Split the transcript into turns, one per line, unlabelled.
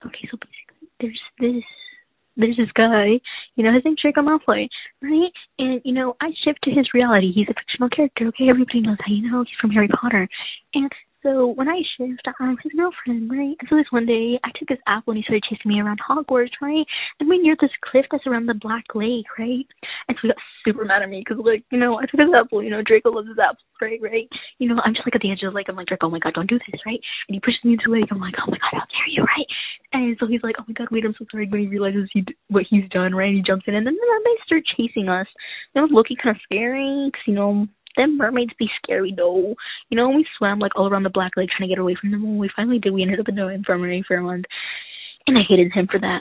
okay, so basically there's this guy, his name's Draco Malfoy, right? And, I shift to his reality. He's a fictional character, okay? Everybody knows that, he's from Harry Potter. And so when I shift, I'm his girlfriend, right? And so this one day, I took his apple and he started chasing me around Hogwarts, right? And we're near this cliff that's around the Black Lake, right? And so he got super mad at me because, like, I took his apple, Draco loves his apple, right? I'm just, like, at the edge of the lake. I'm like, Draco, oh, my God, don't do this, right? And he pushes me into the lake. I'm like, oh, my God, how dare you, right? And so he's like, oh, my God, wait, I'm so sorry. When he realizes what he's done, right? And he jumps in, and then they start chasing us. It was looking kind of scary because, them mermaids be scary, though. We swam, like, all around the Black Lake trying to get away from them. When we finally did, we ended up in the infirmary for a month. And I hated him for that.